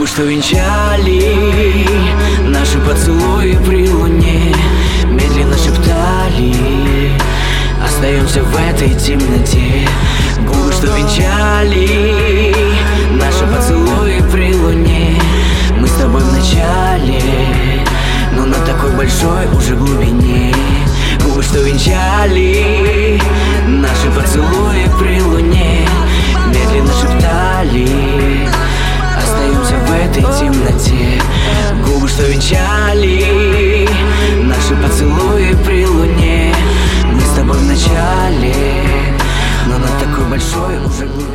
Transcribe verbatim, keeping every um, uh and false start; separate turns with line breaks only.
Губы, что венчали наши поцелуи при луне, медленно шептали: остаемся в этой темноте. Губы, что венчали наши поцелуи при луне, мы с тобой в начале, но на такой большой уже глубине. Губы, что венчали наши поцелуи при луне, медленно шептали: остаемся в этой темноте. Губы, что венчали наши поцелуи при луне, мы с тобой в начале, но на такой большой уже глубине.